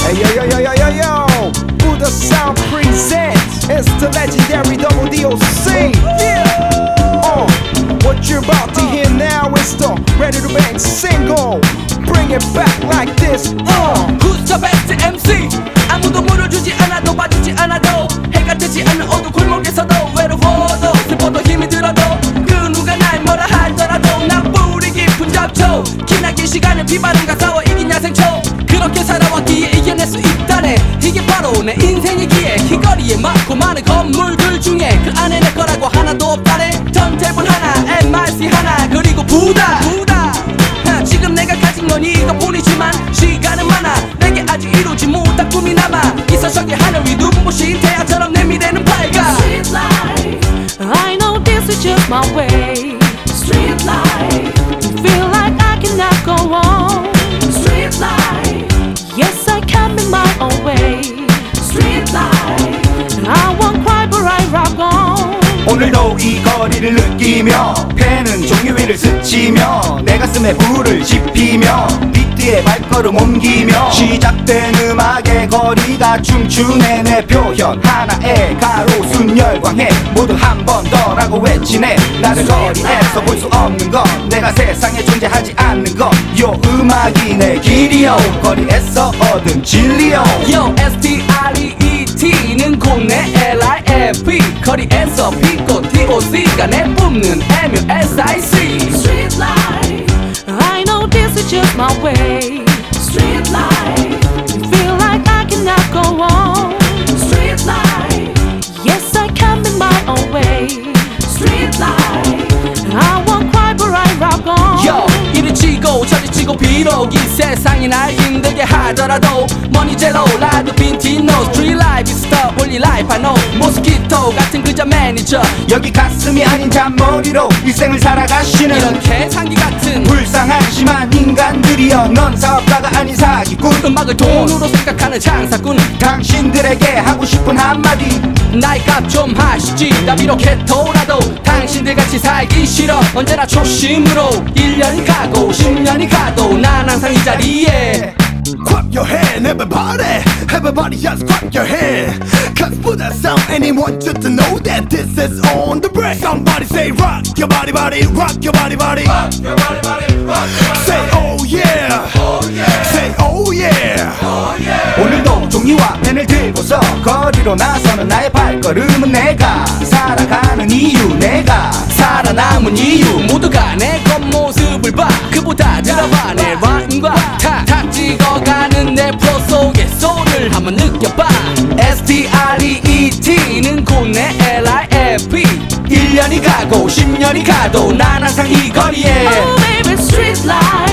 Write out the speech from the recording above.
Hey yo yo yo yo yo yo, Buddha Sound presents. It's the legendary Double DOC. What you're about to hear now is the Ready to Bang single. Bring it back like this. Who's the best MC? 아무도 물어주지 않아도 봐주지 않아도 해가 뜨지 않는 어두운 골목에서도 외로워도 슬퍼도 힘이 들어도 그 누가 날 뭐라 하더라도 난 뿌리 깊은 잡초 기나긴 시간을 비바람과 싸워 이긴 야생초 그렇게 살아왔기에 이겨낼 수 있다네 이게 바로 내 인생이기에 길거리에 많고 많은 건물들 중에 그 안에 내 거라고 하나도 없다네 턴테이블 하나 MRC 하나 그리고 부다 지금 내가 가진 건 이것뿐이지만 시간은 많아 내게 아직 이루지 못한 꿈이 남아 이 서적의 하늘 위 눈부신 태양처럼 내 미래는 밝아 Street life, I know this is just my way. Street life, feel like I cannot go on. Street life, yes I can make my own way. Street life, I won't cry but I rock on. 오늘도 이 거리를 느끼며 펜은 종이 위를 스치며 내 가슴에 불을 지피며 비트에 발걸음 옮기며 시작된 음악의 거리가 춤추네 내 표현 하나에 가로 순열광해 모두 한 번 더라고 외치네 나를 거리에서 볼 수 없는 것 내가 세상에 존재하지 않는 것요 음악이 내 길이요 거리에서 얻은 진리요 Yo STREET는 곧 내 LIFE 거리에서 빛꽃 DOC가 내 뿜는 MUSIC Street life, I know this is just my way. Street life, feel like I cannot go on. Street life, yes I can make my own way. Street life, I won't cry but I rock on. Yo 이리 치고 저리 치고 비록 이 세상이 날 힘들게 하더라도 머니 제로 라도 빈티 노 Street life is the only life I know 모스키토 같은 그저 매니저 여기 가슴이 아닌 잔머리로 일생을 살아가시는 이렇게 상기 같은 불쌍한 심한 인간들이여 넌 사업가가 아닌 사기꾼 음악을 돈으로 생각하는 장사꾼 당신들에게 하고 싶은 한마디 나이 값 좀 하시지 나 비록 개토라도 당신들같이 살기 싫어 언제나 초심으로 1년이 가고 10년이 가도 난 항상 이 자리에 Clap your hand, everybody. Everybody just clap your hand. Cause Buddha Sound, anyone just to know that this is on the break. Somebody say rock your body, body, rock your body, body. Rock your body, body, rock your body. Say oh yeah, oh yeah. Say oh yeah, oh yeah. 오늘도 종이와 펜을 들고서 거리로 나서는 나의 발걸음은 내가 살아가는 이유 내가 살아남은 이유 모두가 내 겉모습을 봐 그보다 들어봐 내 라임과 탁탁 찍어가는 내 프로 속의 소리를 한번 느껴봐 STREET는 곧 내 LIFE 1년이 가고 10년이 가도 난 항상 이 거리에 Oh baby, street life.